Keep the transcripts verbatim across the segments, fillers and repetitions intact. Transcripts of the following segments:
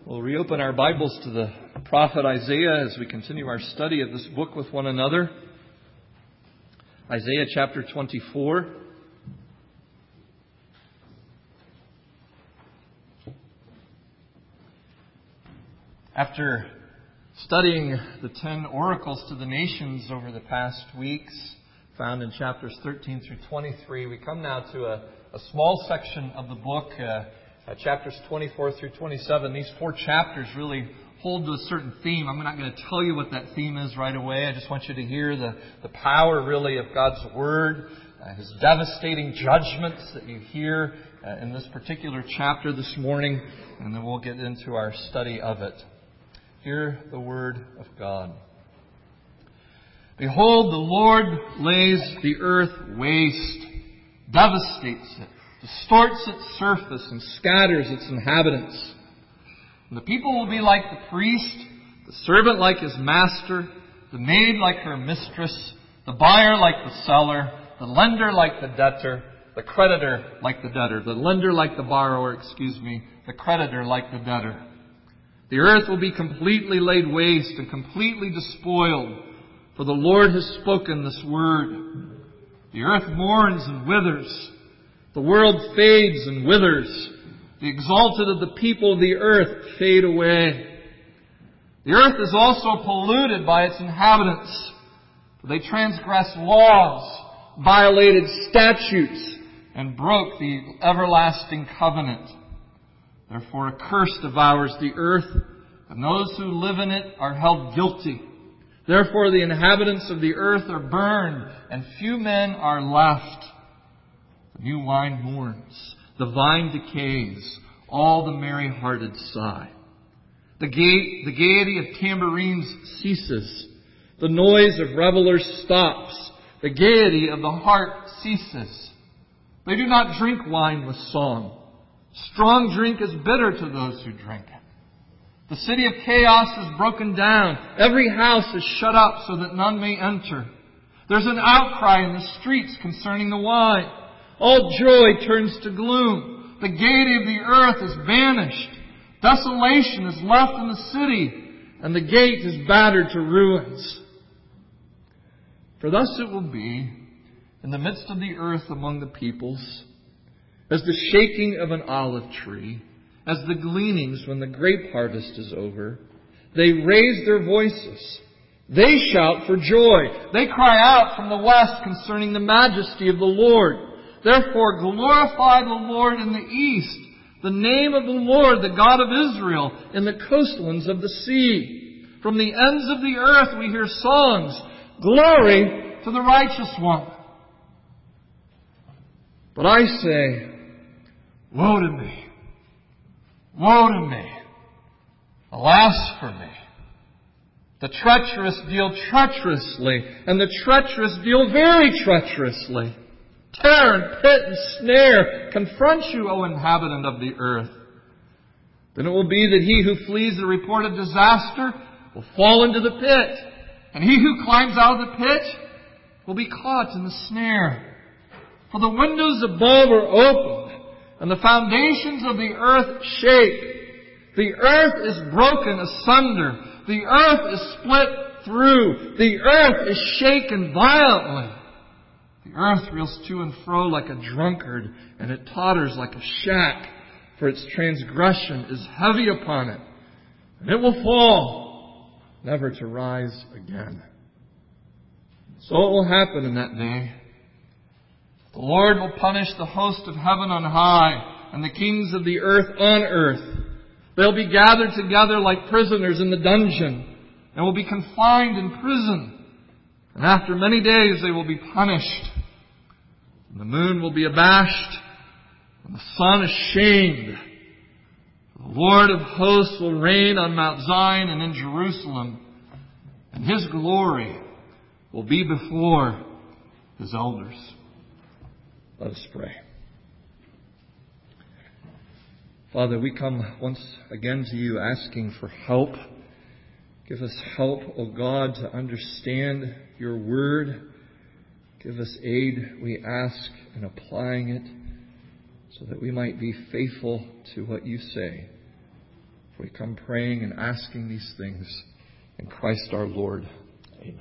We'll reopen our Bibles to the prophet Isaiah as we continue our study of this book with one another. Isaiah chapter twenty-four. After studying the ten oracles to the nations over the past weeks, found in chapters thirteen through twenty-three, we come now to a, a small section of the book, uh, uh, chapters twenty-four through twenty-seven. These four chapters really hold to a certain theme. I'm not going to tell you what that theme is right away. I just want you to hear the, the power really of God's Word, uh, His devastating judgments that you hear uh, in this particular chapter this morning, and then we'll get into our study of it. Hear the Word of God. Behold, the Lord lays the earth waste, devastates it, distorts its surface, and scatters its inhabitants. And the people will be like the priest, the servant like his master, the maid like her mistress, the buyer like the seller, the lender like the debtor, the creditor like the debtor, the lender like the borrower, excuse me, the creditor like the debtor. The earth will be completely laid waste and completely despoiled, for the Lord has spoken this word. The earth mourns and withers. The world fades and withers. The exalted of the people of the earth fade away. The earth is also polluted by its inhabitants, for they transgressed laws, violated statutes, and broke the everlasting covenant. Therefore a curse devours the earth, and those who live in it are held guilty. Therefore the inhabitants of the earth are burned, and few men are left. The new wine mourns, the vine decays, all the merry-hearted sigh. The, gay, the gaiety of tambourines ceases, the noise of revelers stops, the gaiety of the heart ceases. They do not drink wine with song. Strong drink is bitter to those who drink it. The city of chaos is broken down. Every house is shut up so that none may enter. There's an outcry in the streets concerning the wine. All joy turns to gloom. The gaiety of the earth is vanished. Desolation is left in the city, and the gate is battered to ruins. For thus it will be in the midst of the earth among the peoples, as the shaking of an olive tree, as the gleanings when the grape harvest is over. They raise their voices. They shout for joy. They cry out from the west concerning the majesty of the Lord. Therefore glorify the Lord in the east, the name of the Lord, the God of Israel, in the coastlands of the sea. From the ends of the earth we hear songs, glory to the righteous one. But I say, woe to me, woe to me, alas for me. The treacherous deal treacherously, and the treacherous deal very treacherously. Terror and pit and snare confront you, O inhabitant of the earth. Then it will be that he who flees the report of disaster will fall into the pit, and he who climbs out of the pit will be caught in the snare. For the windows above are opened, and the foundations of the earth shake. The earth is broken asunder. The earth is split through. The earth is shaken violently. The earth reels to and fro like a drunkard, and it totters like a shack, for its transgression is heavy upon it. And it will fall, never to rise again. So it will happen in that day. The Lord will punish the host of heaven on high, and the kings of the earth on earth. They'll be gathered together like prisoners in the dungeon, and will be confined in prison. And after many days they will be punished. And the moon will be abashed, and the sun ashamed. The Lord of hosts will reign on Mount Zion and in Jerusalem, and His glory will be before His elders. Let us pray. Father, we come once again to you asking for help. Give us help, O God, to understand your word. Give us aid, we ask, in applying it so that we might be faithful to what you say. For we come praying and asking these things in Christ our Lord. Amen.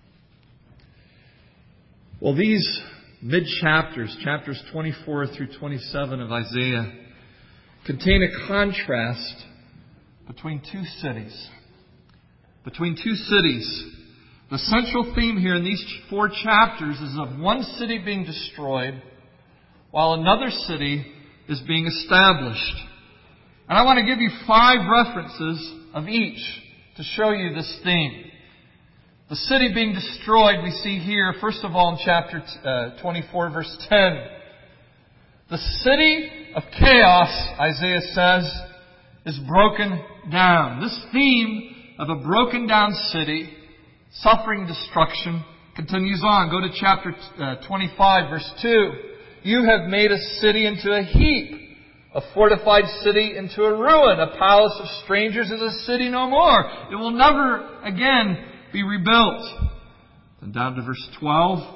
Well, these mid-chapters, chapters twenty-four through twenty-seven of Isaiah, contain a contrast between two cities. Between two cities. The central theme here in these four chapters is of one city being destroyed while another city is being established. And I want to give you five references of each to show you this theme. The city being destroyed we see here, first of all, in chapter uh, twenty-four, verse ten. The city of chaos, Isaiah says, is broken down. This theme of a broken down city, suffering destruction, continues on. Go to chapter uh, twenty-five, verse two. You have made a city into a heap, a fortified city into a ruin. A palace of strangers is a city no more. It will never again be rebuilt. Then down to verse twelve.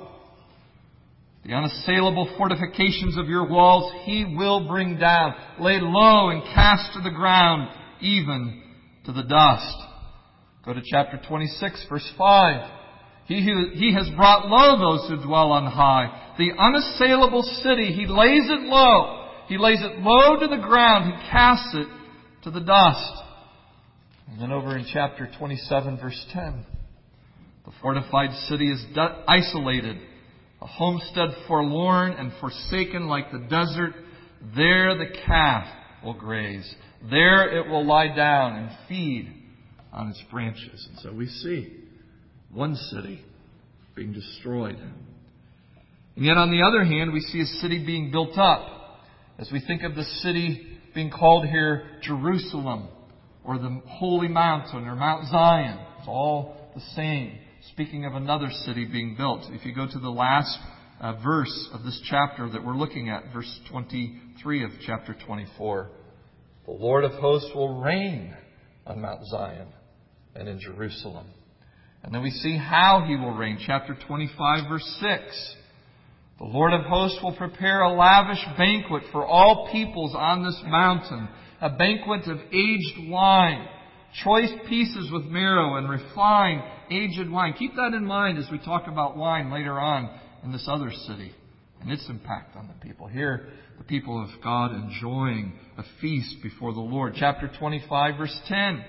The unassailable fortifications of your walls He will bring down, lay low and cast to the ground, even to the dust. Go to chapter twenty-six, verse five. He, who, he has brought low those who dwell on high. The unassailable city, He lays it low. He lays it low to the ground. He casts it to the dust. And then over in chapter twenty-seven, verse ten. The fortified city is de- isolated. A homestead forlorn and forsaken like the desert. There the calf will graze. There it will lie down and feed on its branches. And so we see one city being destroyed. And yet on the other hand, we see a city being built up. As we think of the city being called here Jerusalem, or the Holy Mountain, or Mount Zion. It's all the same. Speaking of another city being built. If you go to the last uh, verse of this chapter that we're looking at, verse twenty-three of chapter twenty-four. The Lord of hosts will reign on Mount Zion and in Jerusalem. And then we see how He will reign. Chapter twenty-five, verse six. The Lord of hosts will prepare a lavish banquet for all peoples on this mountain. A banquet of aged wine, choice pieces with marrow, and refined aged wine. Keep that in mind as we talk about wine later on in this other city and its impact on the people. Here, the people of God enjoying a feast before the Lord. Chapter twenty-five, verse ten.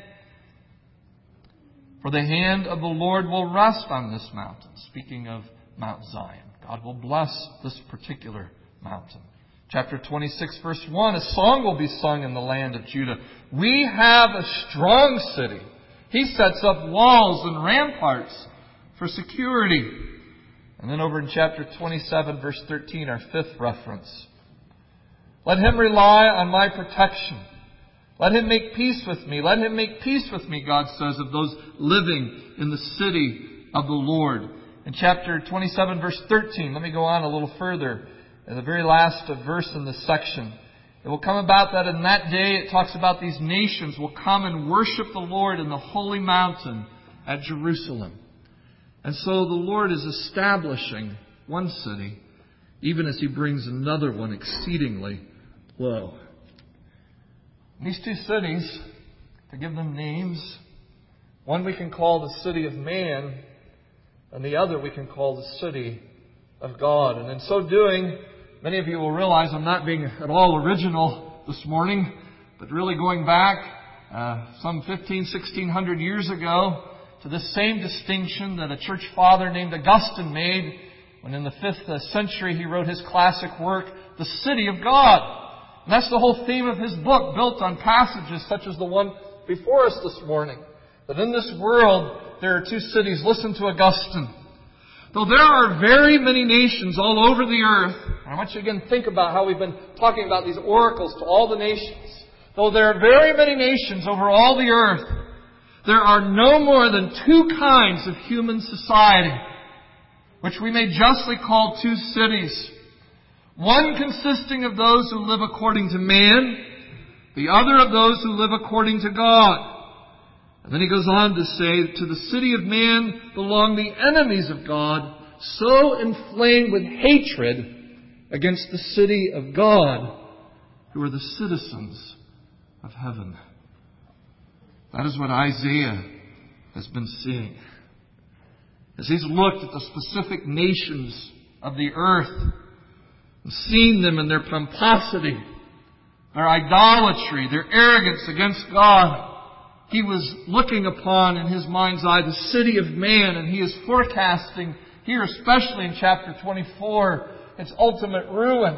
For the hand of the Lord will rest on this mountain. Speaking of Mount Zion. God will bless this particular mountain. Chapter twenty-six, verse one. A song will be sung in the land of Judah. We have a strong city. He sets up walls and ramparts for security. And then over in chapter twenty-seven, verse thirteen, our fifth reference. Let him rely on my protection. Let him make peace with me. Let him make peace with me, God says, of those living in the city of the Lord. In chapter twenty-seven, verse thirteen, let me go on a little further. In the very last verse in this section. It will come about that in that day, it talks about these nations will come and worship the Lord in the holy mountain at Jerusalem. And so the Lord is establishing one city, even as He brings another one exceedingly low. These two cities, to give them names, one we can call the city of man, and the other we can call the city of God. And in so doing, many of you will realize I'm not being at all original this morning, but really going back uh, some fifteen, sixteen hundred years ago to this same distinction that a church father named Augustine made when in the fifth century he wrote his classic work, The City of God. And that's the whole theme of his book, built on passages such as the one before us this morning. That in this world there are two cities. Listen to Augustine. Though there are very many nations all over the earth, and I want you to again think about how we've been talking about these oracles to all the nations. Though there are very many nations over all the earth, there are no more than two kinds of human society, which we may justly call two cities. One consisting of those who live according to man, the other of those who live according to God. And then he goes on to say, to the city of man belong the enemies of God, so inflamed with hatred against the city of God, who are the citizens of heaven. That is what Isaiah has been seeing. As he's looked at the specific nations of the earth and seen them in their pomposity, their idolatry, their arrogance against God, he was looking upon in his mind's eye the city of man, and he is forecasting here, especially in chapter twenty-four, its ultimate ruin.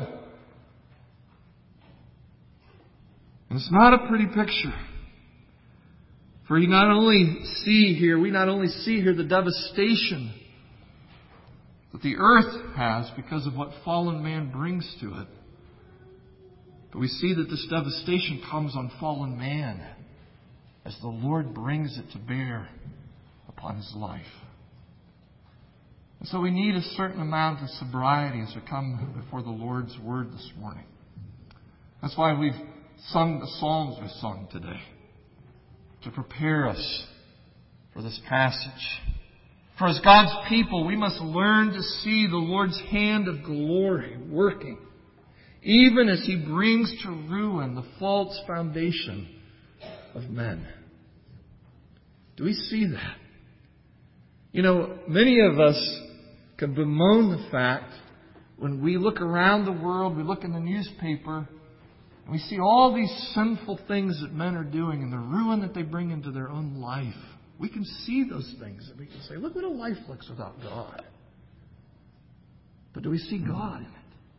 And it's not a pretty picture. For you not only see here, we not only see here the devastation that the earth has because of what fallen man brings to it, but we see that this devastation comes on fallen man as the Lord brings it to bear upon his life. And so we need a certain amount of sobriety as we come before the Lord's Word this morning. That's why we've sung the psalms we've sung today, to prepare us for this passage. For as God's people, we must learn to see the Lord's hand of glory working, even as He brings to ruin the false foundation of men. Do we see that? You know, many of us can bemoan the fact when we look around the world, we look in the newspaper, and we see all these sinful things that men are doing and the ruin that they bring into their own life. We can see those things and we can say, look what a life looks without God. But do we see God in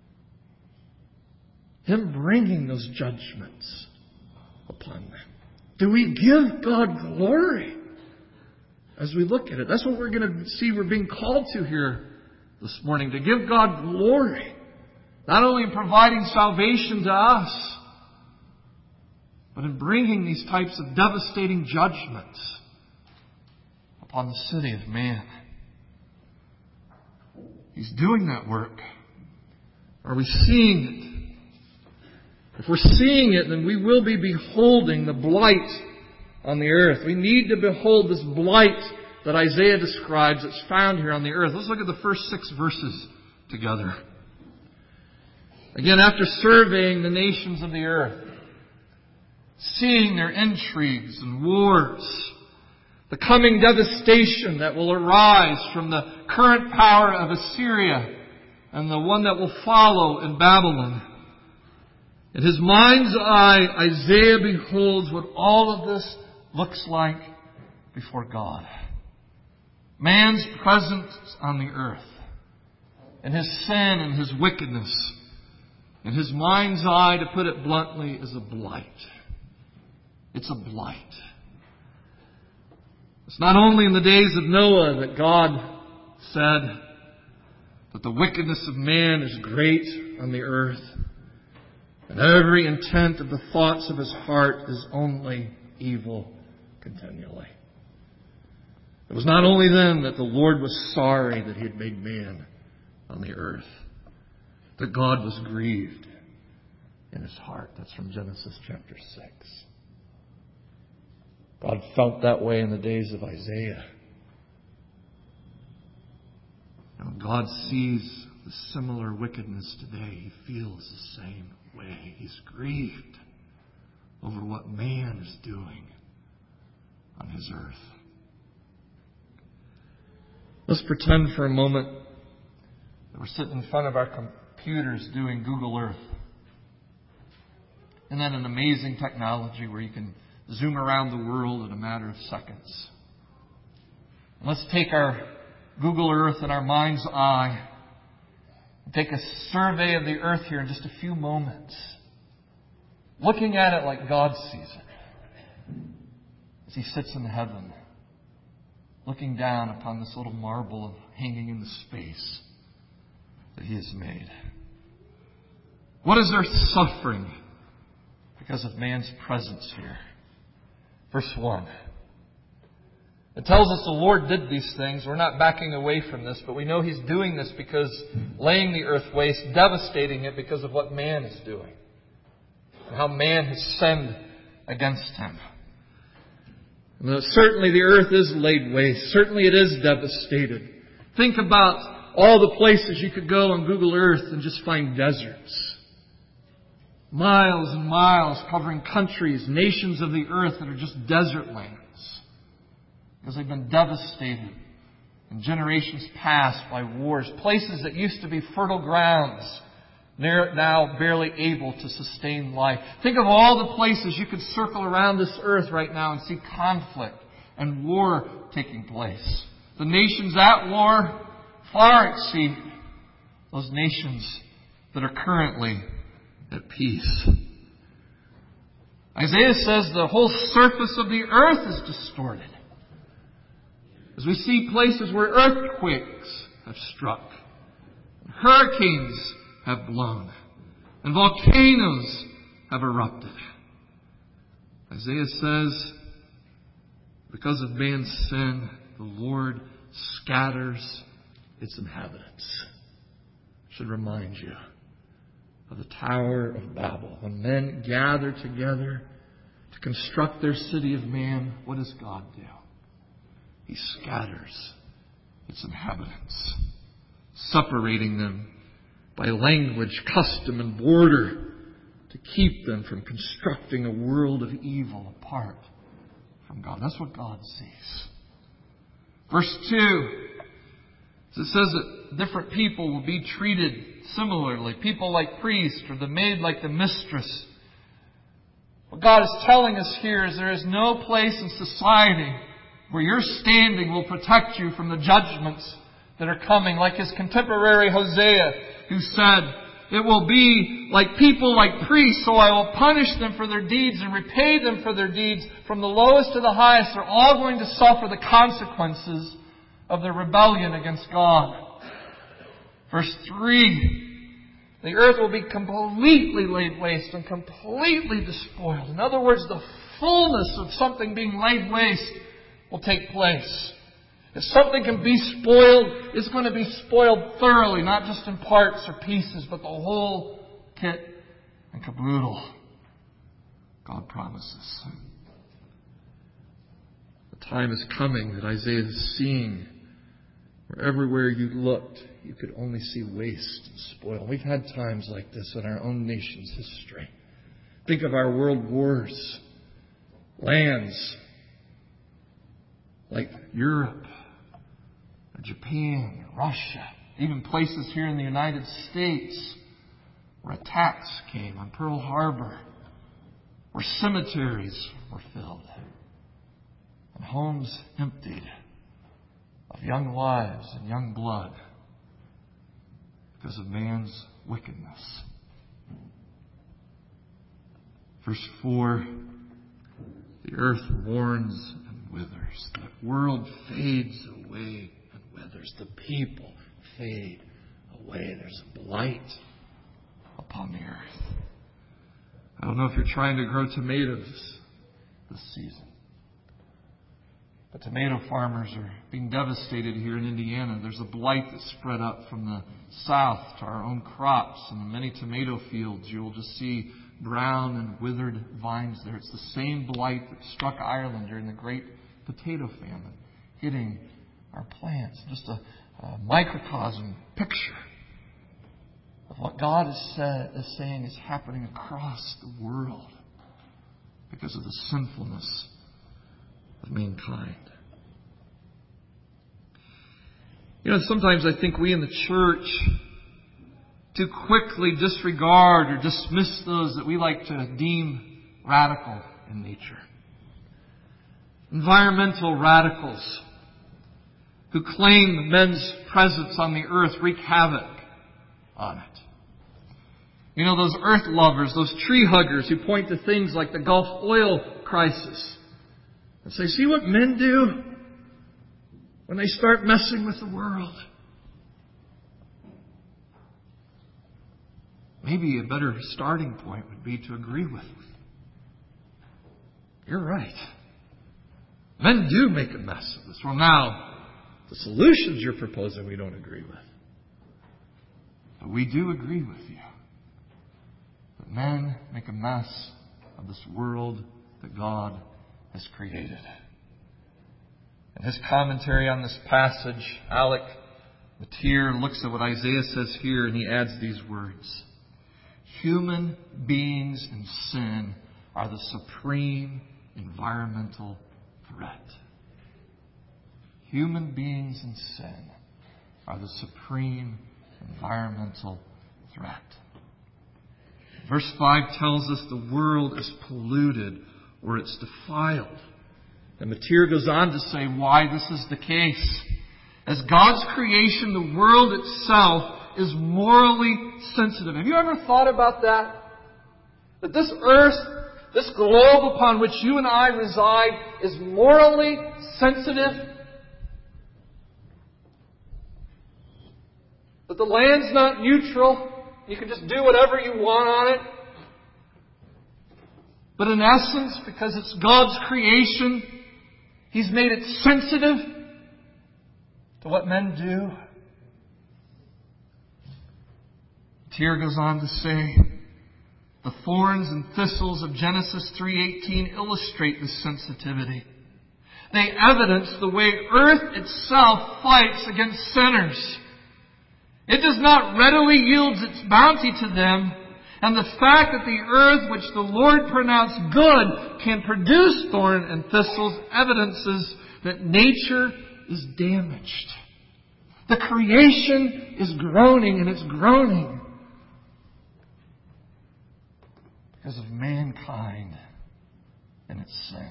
it? Him bringing those judgments upon them. Do we give God glory as we look at it? That's what we're going to see we're being called to here this morning. To give God glory. Not only in providing salvation to us, but in bringing these types of devastating judgments upon the city of man. He's doing that work. Are we seeing it? If we're seeing it, then we will be beholding the blight on the earth. We need to behold this blight that Isaiah describes that's found here on the earth. Let's look at the first six verses together. Again, after surveying the nations of the earth, seeing their intrigues and wars, the coming devastation that will arise from the current power of Assyria and the one that will follow in Babylon. In his mind's eye, Isaiah beholds what all of this looks like before God. Man's presence on the earth, and his sin and his wickedness, in his mind's eye, to put it bluntly, is a blight. It's a blight. It's not only in the days of Noah that God said that the wickedness of man is great on the earth, and every intent of the thoughts of his heart is only evil continually. It was not only then that the Lord was sorry that He had made man on the earth, that God was grieved in His heart. That's from Genesis chapter six. God felt that way in the days of Isaiah. And when God sees the similar wickedness today, He feels the same way. He's grieved over what man is doing on His earth. Let's pretend for a moment that we're sitting in front of our computers doing Google Earth. Isn't that an amazing technology where you can zoom around the world in a matter of seconds? And let's take our Google Earth in our mind's eye and take a survey of the earth here in just a few moments, looking at it like God sees it as He sits in heaven, looking down upon this little marble hanging in the space that He has made. What is our suffering because of man's presence here? Verse one. It tells us the Lord did these things. We're not backing away from this, but we know He's doing this because laying the earth waste, devastating it because of what man is doing, and how man has sinned against Him. And certainly the earth is laid waste. Certainly it is devastated. Think about all the places you could go on Google Earth and just find deserts. Miles and miles covering countries, nations of the earth that are just desert lands. Because they've been devastated in generations past by wars. Places that used to be fertile grounds, they're now barely able to sustain life. Think of all the places you could circle around this earth right now and see conflict and war taking place. The nations at war far exceed those nations that are currently at peace. Isaiah says the whole surface of the earth is distorted. As we see places where earthquakes have struck, hurricanes have blown, and volcanoes have erupted. Isaiah says, because of man's sin, the Lord scatters its inhabitants. Should remind you of the Tower of Babel. When men gather together to construct their city of man, what does God do? He scatters its inhabitants, separating them by language, custom, and border to keep them from constructing a world of evil apart from God. That's what God sees. Verse two, it says that different people will be treated similarly. People like priests, or the maid like the mistress. What God is telling us here is there is no place in society where your standing will protect you from the judgments that are coming. Like his contemporary Hosea, who said, it will be like people like priests, so I will punish them for their deeds and repay them for their deeds. From the lowest to the highest, they're all going to suffer the consequences of their rebellion against God. Verse three, the earth will be completely laid waste and completely despoiled. In other words, the fullness of something being laid waste will take place. If something can be spoiled, it's going to be spoiled thoroughly, not just in parts or pieces, but the whole kit and caboodle. God promises. The time is coming that Isaiah is seeing where everywhere you looked, you could only see waste and spoil. We've had times like this in our own nation's history. Think of our world wars. Lands like Europe, or Japan, or Russia, even places here in the United States where attacks came on Pearl Harbor, where cemeteries were filled, and homes emptied of young lives and young blood because of man's wickedness. Verse four, the earth mourns and withers. The world fades away and withers. The people fade away. There's a blight upon the earth. I don't know if you're trying to grow tomatoes this season, but tomato farmers are being devastated here in Indiana. There's a blight that's spread up from the south to our own crops. In many tomato fields, you will just see brown and withered vines there. It's the same blight that struck Ireland during the Great Potato Famine, hitting our plants. Just a, a microcosm picture of what God is, said, is saying is happening across the world because of the sinfulness of mankind. You know, sometimes I think we in the church too quickly disregard or dismiss those that we like to deem radical in nature. Environmental radicals who claim men's presence on the earth wreak havoc on it. You know, those earth lovers, those tree huggers who point to things like the Gulf oil crisis and say, see what men do when they start messing with the world. Maybe a better starting point would be to agree with them. You're right. Men do make a mess of this. Well, now, the solutions you're proposing we don't agree with. But we do agree with you. That men make a mess of this world that God has created. In his commentary on this passage, Alec Matier looks at what Isaiah says here and he adds these words. human beings in sin are the supreme environmental threat. Human beings in sin are the supreme environmental threat. Verse five tells us the world is polluted or it's defiled. And Mateer goes on to say why this is the case. As God's creation, the world itself is morally sensitive. Have you ever thought about that? That this earth, this globe upon which you and I reside, is morally sensitive? That the land's not neutral. You can just do whatever you want on it. But in essence, because it's God's creation, He's made it sensitive to what men do. Mateer goes on to say, the thorns and thistles of Genesis three eighteen illustrate this sensitivity. They evidence the way earth itself fights against sinners. It does not readily yield its bounty to them, and the fact that the earth which the Lord pronounced good can produce thorn and thistles evidences that nature is damaged. The creation is groaning, and it's groaning because of mankind and its sin.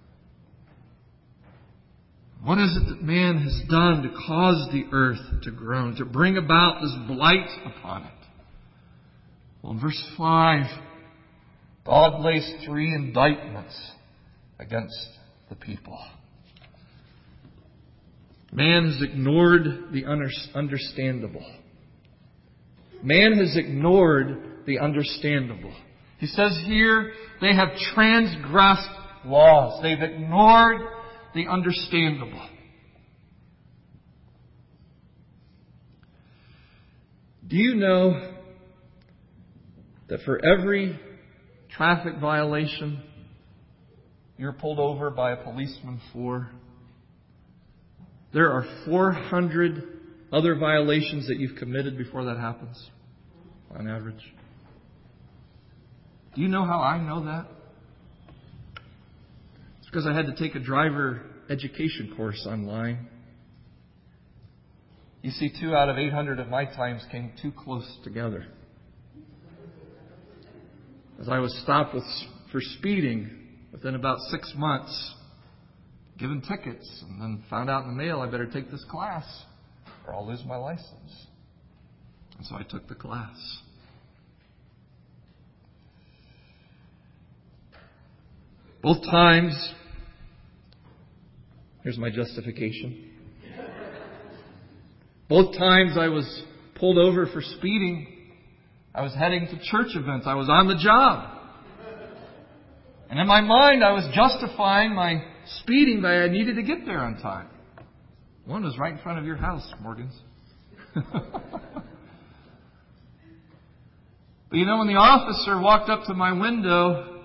What is it that man has done to cause the earth to groan, to bring about this blight upon it? Well, in verse five, God lays three indictments against the people. Man has ignored the understandable. Man has ignored the understandable. He says here, they have transgressed laws. They've ignored the understandable. Do you know that for every traffic violation you're pulled over by a policeman for, there are four hundred other violations that you've committed before that happens, on average? Do you know how I know that? It's because I had to take a driver education course online. You see, two out of eight hundred of my times came too close together. As I was stopped with, for speeding within about six months, given tickets, and then found out in the mail I better take this class or I'll lose my license. And so I took the class. Both times, here's my justification. Both times I was pulled over for speeding, I was heading to church events. I was on the job. And in my mind, I was justifying my speeding by I needed to get there on time. One was right in front of your house, Morgan's. But you know, when the officer walked up to my window,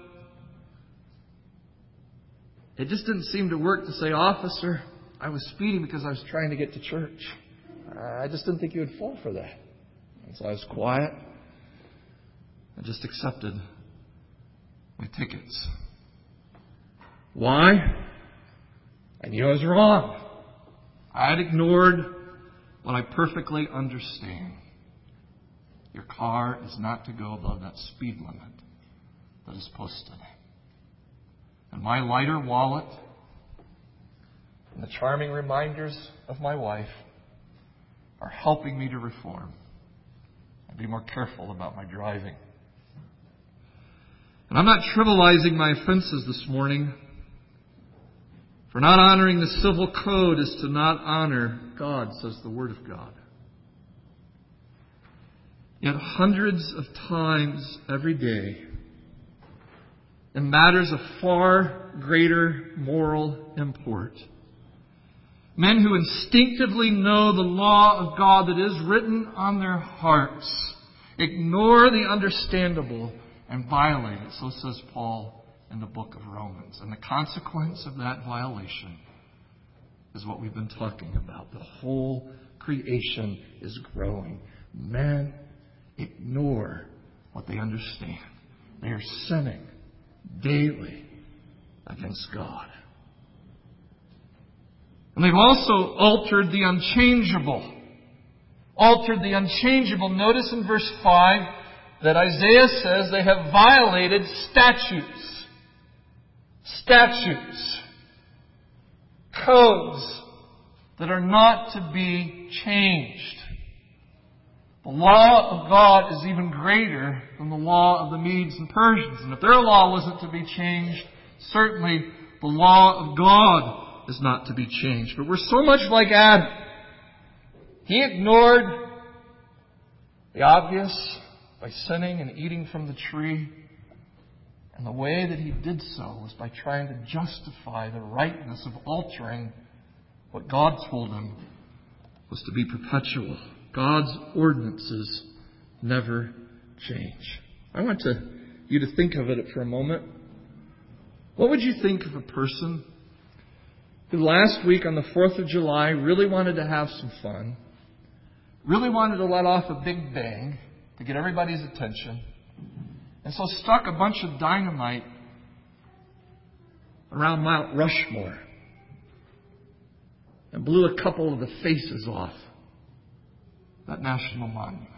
it just didn't seem to work to say, "Officer, I was speeding because I was trying to get to church." I just didn't think you would fall for that. And so I was quiet. I just accepted my tickets. Why? I knew I was wrong. I had ignored what I perfectly understand. Your car is not to go above that speed limit that is posted. And my lighter wallet and the charming reminders of my wife are helping me to reform and be more careful about my driving. And I'm not trivializing my offenses this morning. For not honoring the civil code is to not honor God, says the Word of God. Yet hundreds of times every day, in matters of far greater moral import, men who instinctively know the law of God that is written on their hearts ignore the understandable and violate it. So says Paul in the book of Romans. And the consequence of that violation is what we've been talking about. The whole creation is growing. Men ignore what they understand. They are sinning daily against God. And they've also altered the unchangeable. Altered the unchangeable. Notice in verse five that Isaiah says they have violated statutes. Statutes. Codes that are not to be changed. The law of God is even greater than the law of the Medes and Persians. And if their law wasn't to be changed, certainly the law of God is not to be changed. But we're so much like Adam. He ignored the obvious by sinning and eating from the tree. And the way that he did so was by trying to justify the rightness of altering what God told him was to be perpetual. God's ordinances never change. I want to, you to think of it for a moment. What would you think of a person who last week on the fourth of July really wanted to have some fun, really wanted to let off a big bang to get everybody's attention, and so stuck a bunch of dynamite around Mount Rushmore and blew a couple of the faces off that national monument?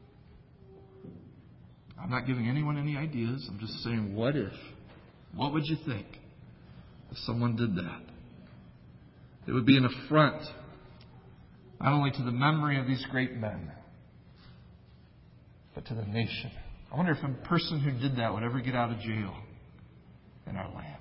I'm not giving anyone any ideas. I'm just saying, what if? What would you think if someone did that? It would be an affront not only to the memory of these great men, but to the nation. I wonder if a person who did that would ever get out of jail in our land.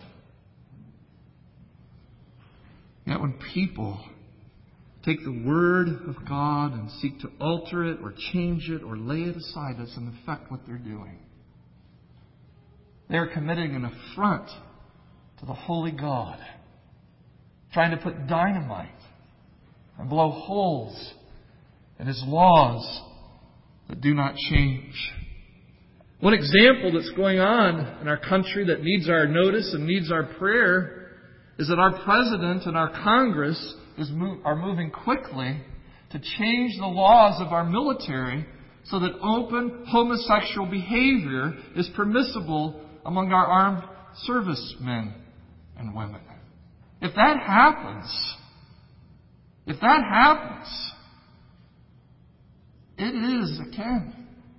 Yet when people take the Word of God and seek to alter it or change it or lay it aside, that's in effect what they're doing. They are committing an affront to the holy God, trying to put dynamite and blow holes in His laws that do not change. One example that's going on in our country that needs our notice and needs our prayer is that our President and our Congress is move, are moving quickly to change the laws of our military so that open homosexual behavior is permissible among our armed servicemen and women. If that happens, if that happens, it is akin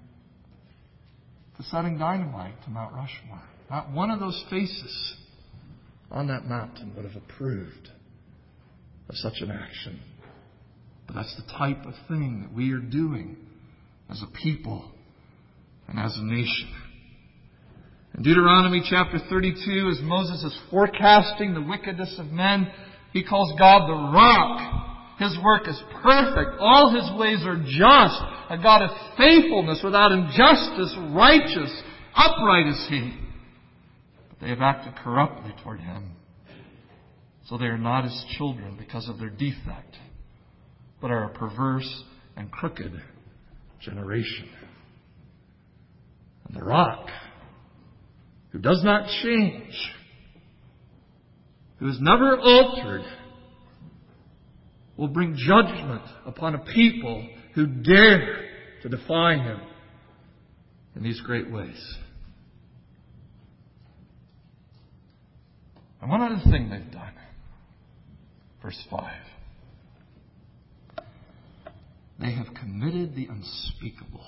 to setting dynamite to Mount Rushmore. Not one of those faces on that mountain would have approved of such an action. But that's the type of thing that we are doing as a people and as a nation. In Deuteronomy chapter thirty-two, as Moses is forecasting the wickedness of men, he calls God the Rock. His work is perfect. All His ways are just. A God of faithfulness, without injustice, righteous, upright is He. But they have acted corruptly toward Him. So they are not His children because of their defect, but are a perverse and crooked generation. And the Rock, who does not change, who is never altered, will bring judgment upon a people who dare to defy Him in these great ways. And one other thing they've done. Verse five. They have committed the unspeakable.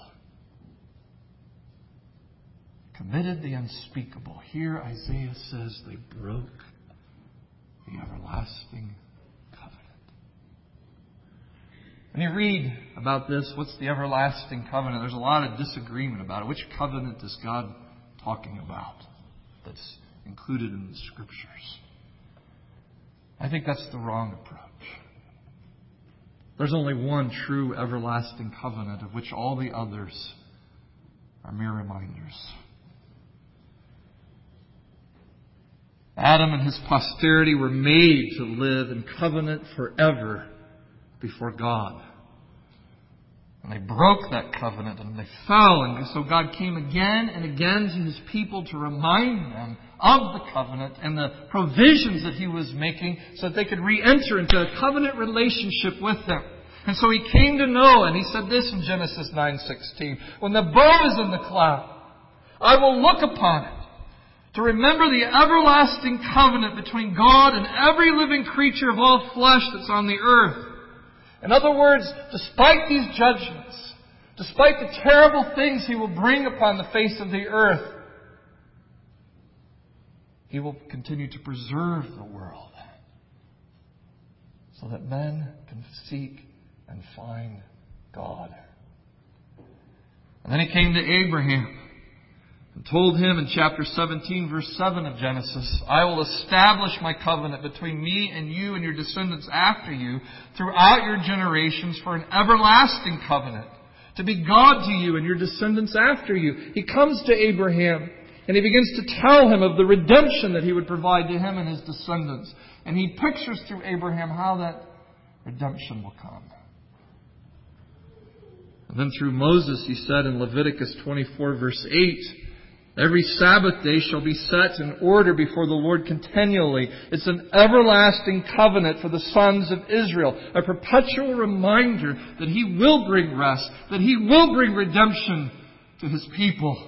Committed the unspeakable. Here Isaiah says they broke the everlasting covenant. When you read about this, what's the everlasting covenant? There's a lot of disagreement about it. Which covenant is God talking about that's included in the Scriptures? I think that's the wrong approach. There's only one true everlasting covenant of which all the others are mere reminders. Adam and his posterity were made to live in covenant forever before God. And they broke that covenant and they fell. And so God came again and again to His people to remind them of the covenant and the provisions that He was making so that they could re-enter into a covenant relationship with Him. And so he came to know, and he said this in Genesis nine sixteen, when the bow is in the cloud, I will look upon it, to remember the everlasting covenant between God and every living creature of all flesh that's on the earth. In other words, despite these judgments, despite the terrible things He will bring upon the face of the earth, He will continue to preserve the world so that men can seek and find God. And then He came to Abraham and told him in chapter seventeen, verse seven of Genesis, I will establish my covenant between me and you and your descendants after you throughout your generations for an everlasting covenant, to be God to you and your descendants after you. He comes to Abraham and He begins to tell him of the redemption that He would provide to him and his descendants. And He pictures through Abraham how that redemption will come. And then through Moses, He said in Leviticus twenty-four, verse eight, every Sabbath day shall be set in order before the Lord continually. It's an everlasting covenant for the sons of Israel. A perpetual reminder that He will bring rest, that He will bring redemption to His people.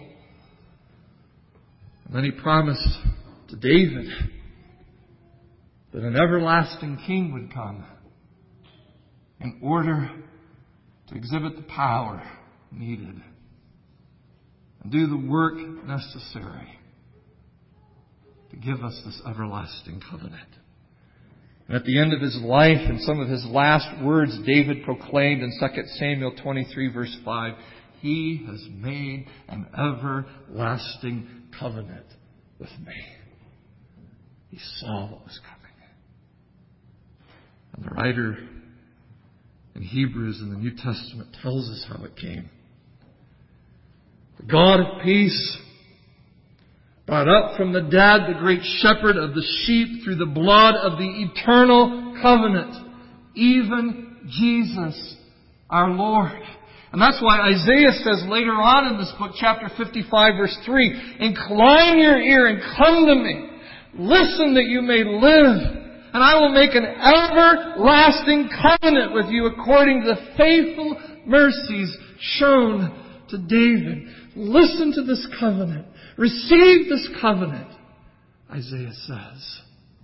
And then He promised to David that an everlasting king would come in order to exhibit the power needed and do the work necessary to give us this everlasting covenant. And at the end of his life, in some of his last words, David proclaimed in Second Samuel twenty-three, verse five, He has made an everlasting covenant with me. He saw what was coming. And the writer in Hebrews in the New Testament tells us how it came. The God of peace brought up from the dead the great shepherd of the sheep through the blood of the eternal covenant, even Jesus our Lord. And that's why Isaiah says later on in this book, chapter fifty-five, verse three, incline your ear and come to me. Listen that you may live. And I will make an everlasting covenant with you according to the faithful mercies shown to David. Listen to this covenant. Receive this covenant, Isaiah says.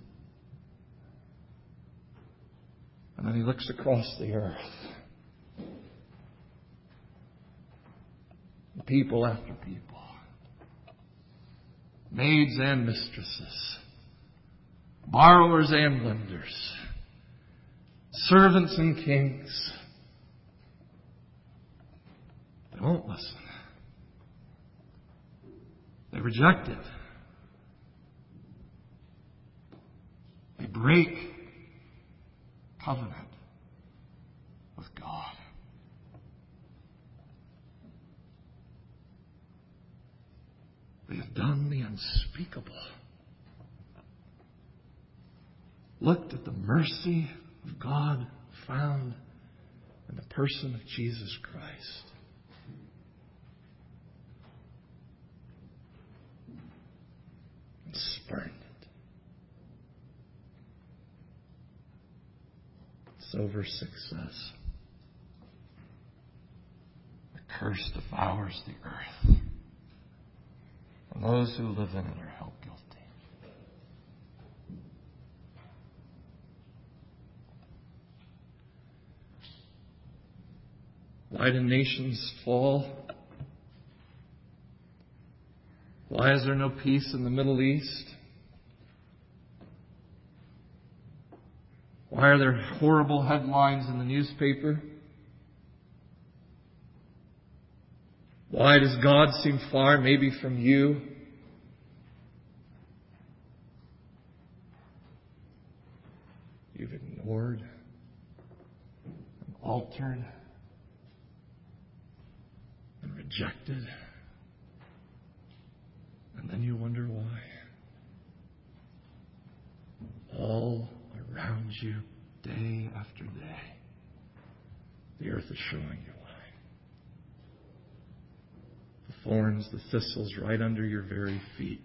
And then he looks across the earth. People after people. Maids and mistresses. Borrowers and lenders. Servants and kings. They won't listen. They reject it. They break covenant with God. They have done the unspeakable. Looked at the mercy of God found in the person of Jesus Christ. And spurned it. So verse six says, the curse devours the earth, and those who live in it are held guilty. Why do nations fall? Why is there no peace in the Middle East? Why are there horrible headlines in the newspaper? Why does God seem far, maybe from you? You've ignored and altered and rejected. And then you wonder why. All around you, day after day, the earth is showing you why. The thorns, the thistles right under your very feet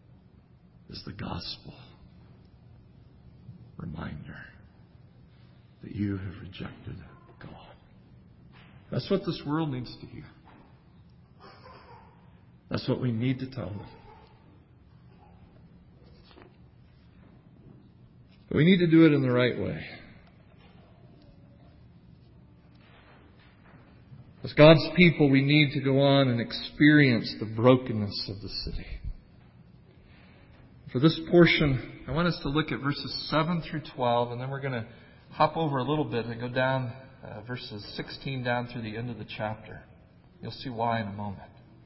is the gospel reminder that you have rejected God. That's what this world needs to hear. That's what we need to tell them. But we need to do it in the right way. As God's people, we need to go on and experience the brokenness of the city. For this portion, I want us to look at verses seven through twelve, and then we're going to hop over a little bit and go down uh, verses sixteen down through the end of the chapter. You'll see why in a moment.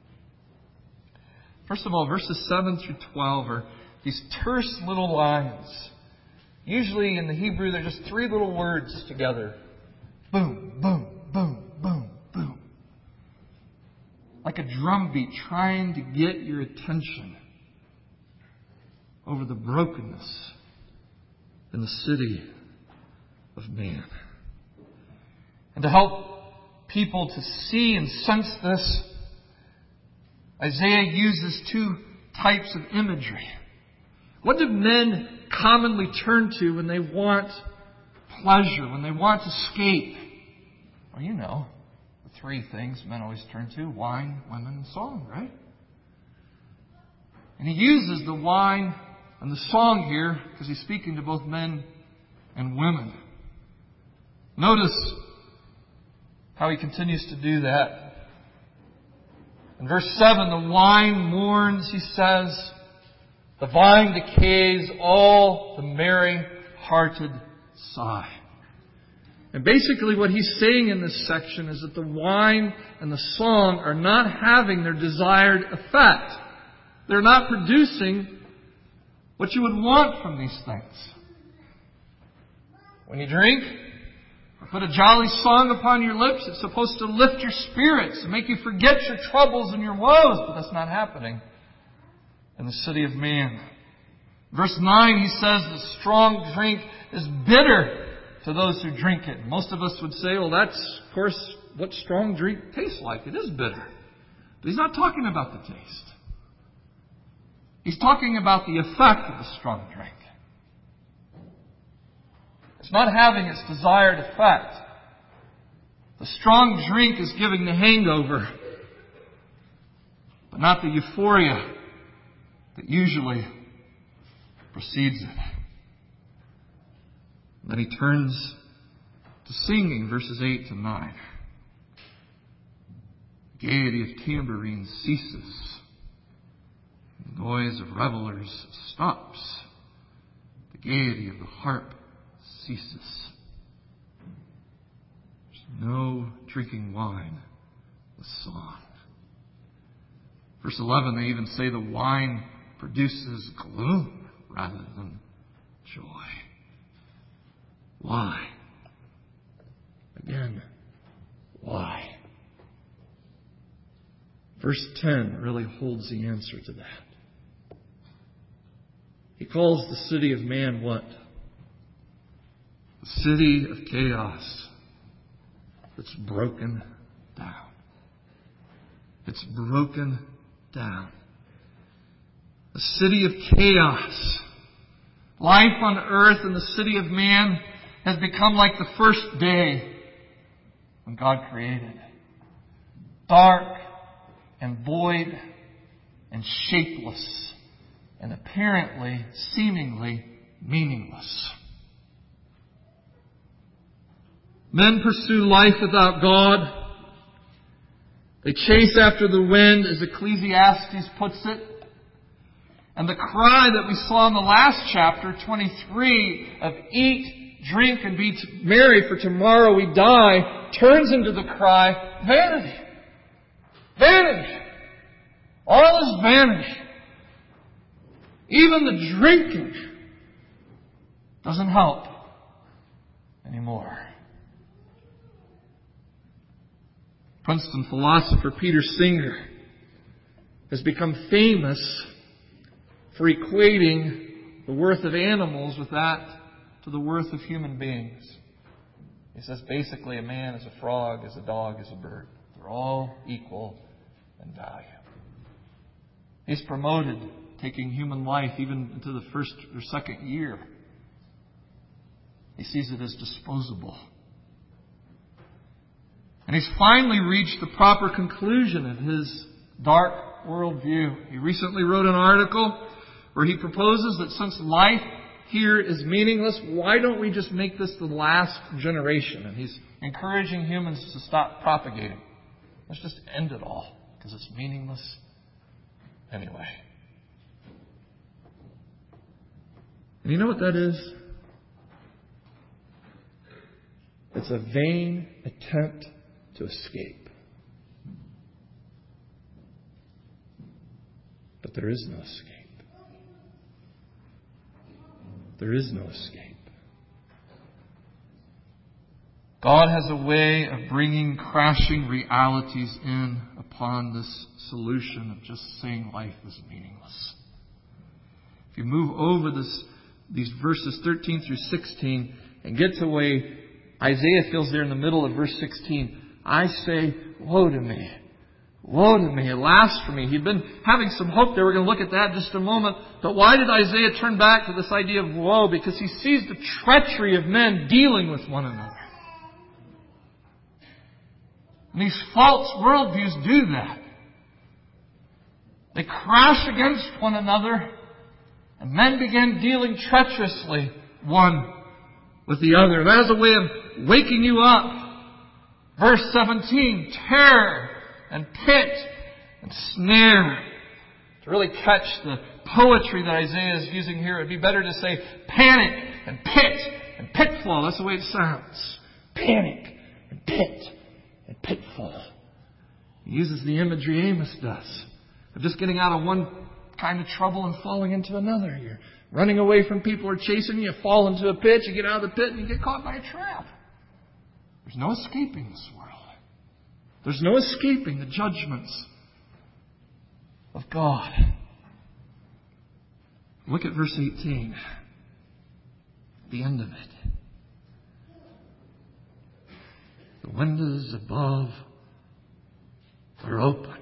First of all, verses seven through twelve are these terse little lines. Usually in the Hebrew, they're just three little words together. Boom, boom, boom, boom, boom. Like a drumbeat trying to get your attention over the brokenness in the city of man. And to help people to see and sense this, Isaiah uses two types of imagery. What do men commonly turn to when they want pleasure, when they want escape? Well, you know, the three things men always turn to: wine, women, and song, right? And he uses the wine and the song here because he's speaking to both men and women. Notice how he continues to do that. In verse seven, the wine mourns, he says. The vine decays, all the merry-hearted sigh. And basically what he's saying in this section is that the wine and the song are not having their desired effect. They're not producing what you would want from these things. When you drink, or put a jolly song upon your lips, it's supposed to lift your spirits and make you forget your troubles and your woes, but that's not happening in the city of man. Verse nine, he says the strong drink is bitter to those who drink it. Most of us would say, well, that's, of course, what strong drink tastes like. It is bitter. But he's not talking about the taste. He's talking about the effect of the strong drink. It's not having its desired effect. The strong drink is giving the hangover, but not the euphoria that usually precedes it. And then he turns to singing, verses eight to nine. The gaiety of tambourines ceases. The noise of revelers stops. The gaiety of the harp ceases. There's no drinking wine with song. Verse eleven, they even say the wine produces gloom rather than joy. Why? Again, why? Verse ten really holds the answer to that. He calls the city of man what? The city of chaos that's broken down. It's broken down. A city of chaos. Life on earth in the city of man has become like the first day when God created. Dark and void and shapeless and apparently, seemingly meaningless. Men pursue life without God. They chase after the wind, as Ecclesiastes puts it. And the cry that we saw in the last chapter, twenty-three, of eat, drink, and be merry, for tomorrow we die, turns into the cry, vanity. Vanity. All is vanity. Even the drinking doesn't help anymore. Princeton philosopher Peter Singer has become famous for equating the worth of animals with that to the worth of human beings. He says basically a man is a frog, is a dog, is a bird. They're all equal in value. He's promoted taking human life even into the first or second year He sees it as disposable. And he's finally reached the proper conclusion of his dark worldview. He recently wrote an article where he proposes that since life here is meaningless, why don't we just make this the last generation? And he's encouraging humans to stop propagating. Let's just end it all, because it's meaningless anyway. And you know what that is? It's a vain attempt to escape. But there is no escape. There is no escape. God has a way of bringing crashing realities in upon this solution of just saying life is meaningless. If you move over this, these verses thirteen through sixteen and get to where Isaiah feels there in the middle of verse sixteen, I say, woe to me. Woe to me. Alas for me. He'd been having some hope there. We're going to look at that in just a moment. But why did Isaiah turn back to this idea of woe? Because he sees the treachery of men dealing with one another. And these false worldviews do that. They crash against one another, and men begin dealing treacherously one with the other. That is a way of waking you up. Verse seventeen, terror and pit and snare. To really catch the poetry that Isaiah is using here, it would be better to say panic and pit and pitfall. That's the way it sounds. Panic and pit and pitfall. He uses the imagery Amos does of just getting out of one kind of trouble and falling into another. You're running away from people who are chasing you, you fall into a pit, you get out of the pit and you get caught by a trap. There's no escaping this world. There's no escaping the judgments of God. Look at verse eighteen. The end of it. The windows above are opened.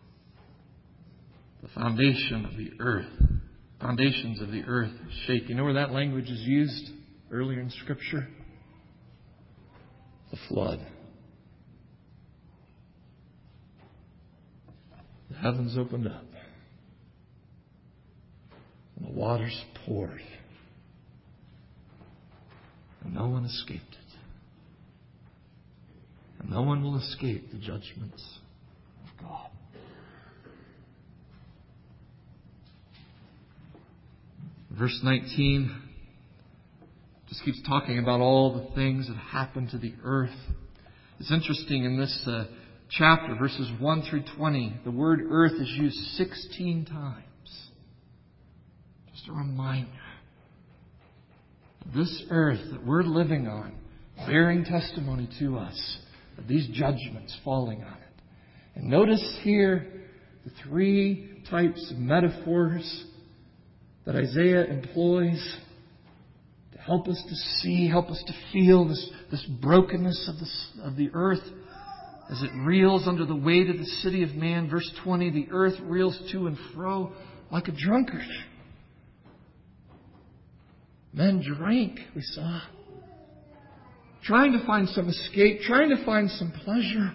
The foundation of the earth, foundations of the earth shake. You know where that language is used earlier in Scripture? The flood. The heavens opened up. And the waters poured. And no one escaped it. And no one will escape the judgments of God. Verse nineteen just keeps talking about all the things that happened to the earth. It's interesting in this uh, chapter, verses one through twenty, the word earth is used sixteen times. Just a reminder. This earth that we're living on, bearing testimony to us of these judgments falling on it. And notice here the three types of metaphors that Isaiah employs to help us to see, help us to feel this, this brokenness of, this, of the earth as it reels under the weight of the city of man. Verse twenty, the earth reels to and fro like a drunkard. Men drank, we saw, trying to find some escape, trying to find some pleasure.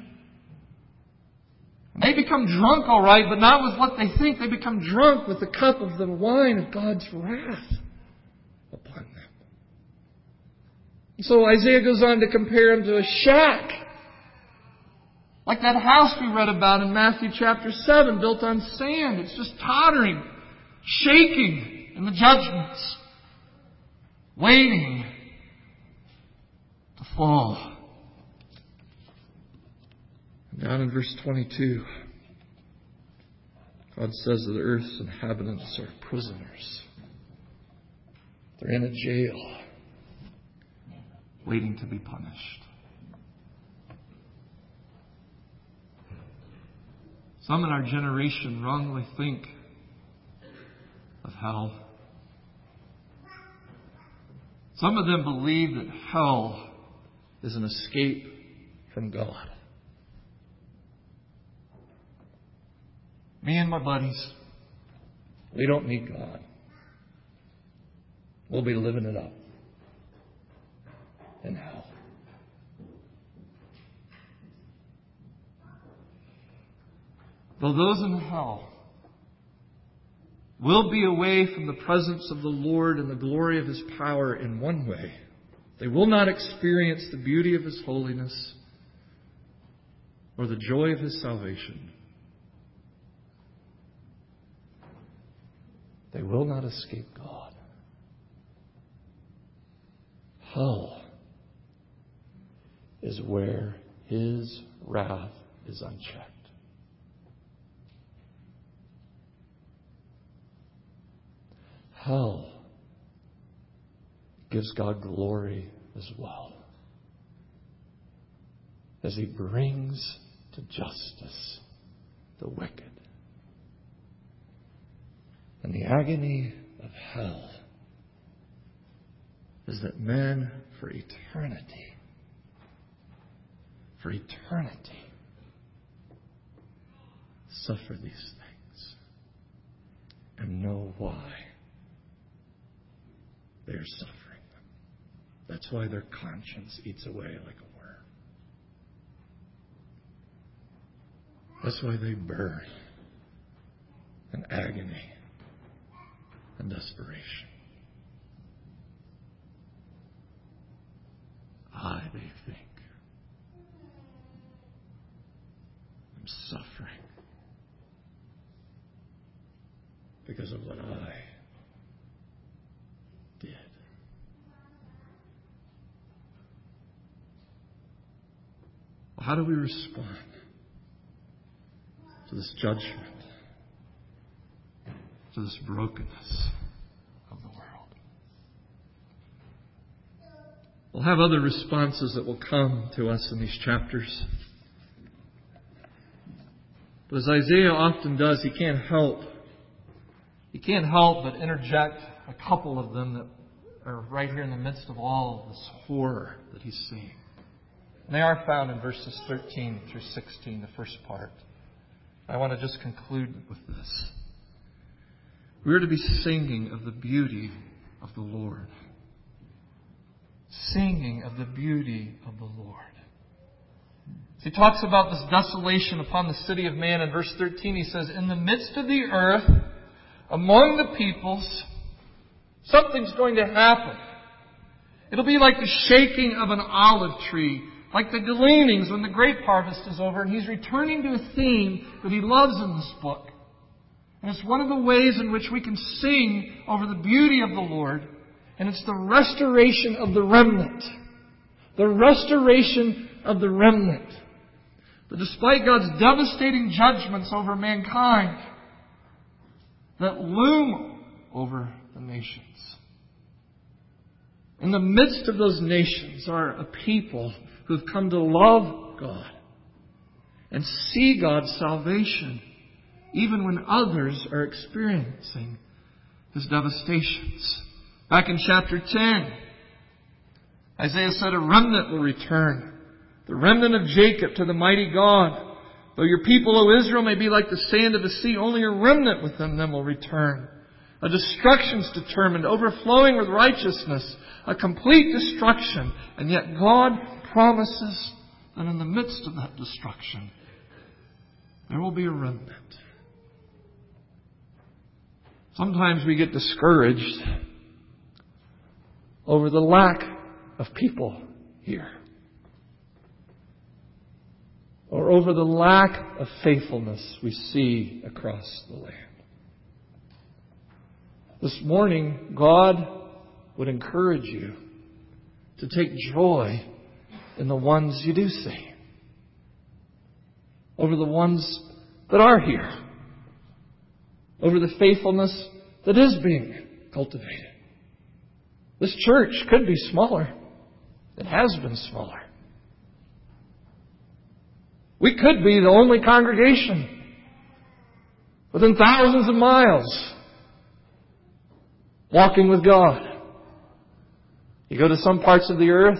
They become drunk, all right, but not with what they think. They become drunk with the cup of the wine of God's wrath upon them. So Isaiah goes on to compare him to a shack. Like that house we read about in Matthew chapter seven, built on sand. It's just tottering, shaking in the judgments, waiting to fall. Down in verse twenty-two, God says that the earth's inhabitants are prisoners. They're in a jail, waiting to be punished. Some in our generation wrongly think of hell. Some of them believe that hell is an escape from God. Me and my buddies, we don't need God. We'll be living it up. in hell. Though those in hell will be away from the presence of the Lord and the glory of His power in one way, they will not experience the beauty of His holiness or the joy of His salvation. They will not escape God. Hell is where His wrath is unchecked. Hell gives God glory as well, as He brings to justice the wicked. And the agony of hell is that men for eternity, for eternity, suffer these things and know why they are suffering them. That's why their conscience eats away like a worm. That's why they burn in agony and desperation. I, they think, am suffering because of what I did. Well, how do we respond to this judgment, to this brokenness of the world? We'll have other responses that will come to us in these chapters. But as Isaiah often does, he can't help. He can't help but interject a couple of them that are right here in the midst of all of this horror that he's seeing. And they are found in verses thirteen through sixteen, the first part. I want to just conclude with this. We are to be singing of the beauty of the Lord. Singing of the beauty of the Lord. He talks about this desolation upon the city of man. In verse thirteen, he says, in the midst of the earth, among the peoples, something's going to happen. It'll be like the shaking of an olive tree, like the gleanings when the grape harvest is over. And he's returning to a theme that he loves in this book. And it's one of the ways in which we can sing over the beauty of the Lord. And it's the restoration of the remnant. The restoration of the remnant. That despite God's devastating judgments over mankind that loom over the nations, in the midst of those nations are a people who have come to love God and see God's salvation even when others are experiencing His devastations. Back in chapter ten, Isaiah said, a remnant will return, the remnant of Jacob to the mighty God. Though your people, O Israel, may be like the sand of the sea, only a remnant within them will return. A destruction's determined, overflowing with righteousness, a complete destruction. And yet God promises that in the midst of that destruction, there will be a remnant. Sometimes we get discouraged over the lack of people here, or over the lack of faithfulness we see across the land. This morning, God would encourage you to take joy in the ones you do see, over the ones that are here, over the faithfulness that is being cultivated. This church could be smaller. It has been smaller. We could be the only congregation within thousands of miles walking with God. You go to some parts of the earth,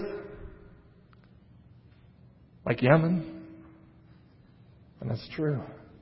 like Yemen, and that's true.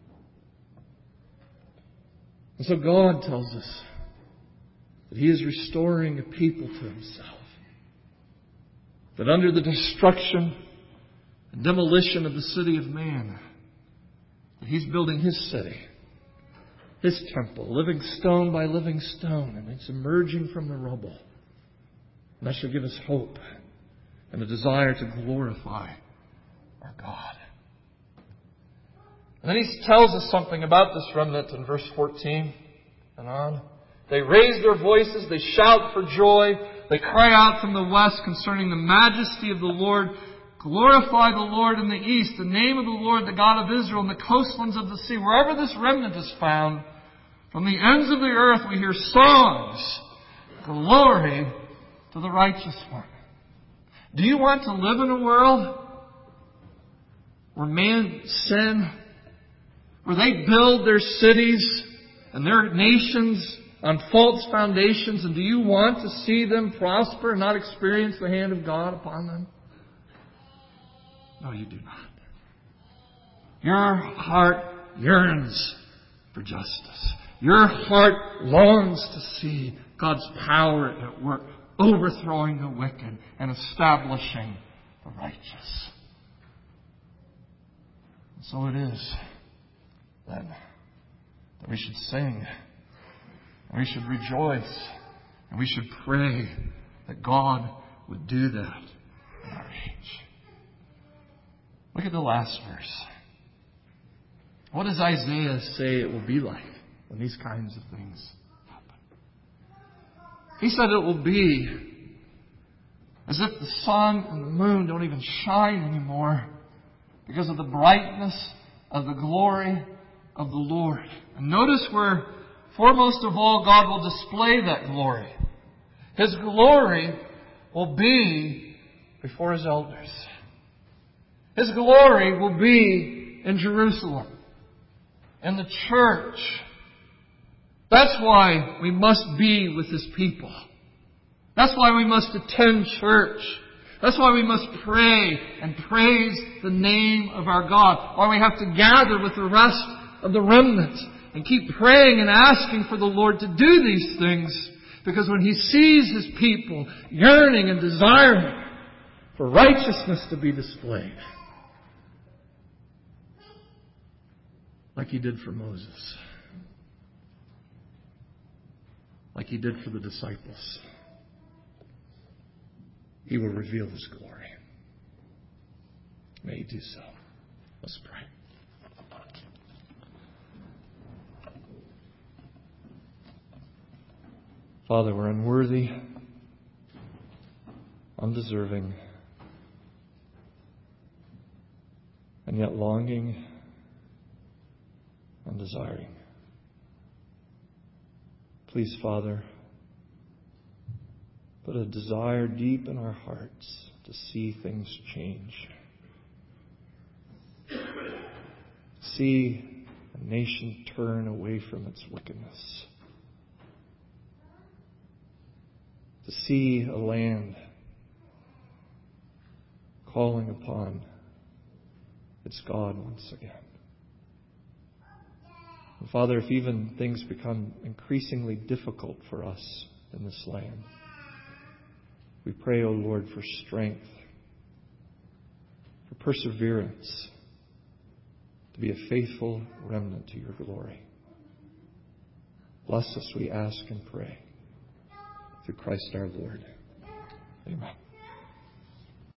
And so God tells us that He is restoring a people to Himself that under the destruction and demolition of the city of man, that He's building His city, His temple, living stone by living stone, and it's emerging from the rubble. And that should give us hope and a desire to glorify our God. And then He tells us something about this remnant in verse fourteen and on. They raise their voices, they shout for joy, they cry out from the west concerning the majesty of the Lord. Glorify the Lord in the east, the name of the Lord, the God of Israel, in the coastlands of the sea. Wherever this remnant is found, from the ends of the earth we hear songs. Glory to the righteous one. Do you want to live in a world where man sin, where they build their cities and their nations on false foundations, and do you want to see them prosper and not experience the hand of God upon them? No, you do not. Your heart yearns for justice. Your heart longs to see God's power at work, overthrowing the wicked and establishing the righteous. And so it is, then, that we should sing, and we should rejoice, and we should pray that God would do that in our age. Look at the last verse. What does Isaiah say it will be like when these kinds of things happen? He said it will be as if the sun and the moon don't even shine anymore because of the brightness of the glory of the Lord. And notice where, foremost of all, God will display that glory. His glory will be before His elders. His glory will be in Jerusalem, in the church. That's why we must be with His people. That's why we must attend church. That's why we must pray and praise the name of our God. Why we have to gather with the rest of the remnant and keep praying and asking for the Lord to do these things. Because when He sees His people yearning and desiring for righteousness to be displayed, like He did for Moses, like He did for the disciples, He will reveal His glory. May He do so. Let's pray. Father, we're unworthy, undeserving, and yet longing and desiring. Please, Father, put a desire deep in our hearts to see things change. See a nation turn away from its wickedness. To see a land calling upon its God once again. And Father, if even things become increasingly difficult for us in this land, we pray, O Lord, for strength, for perseverance, to be a faithful remnant to Your glory. Bless us, we ask and pray. Through Christ our Lord. Amen.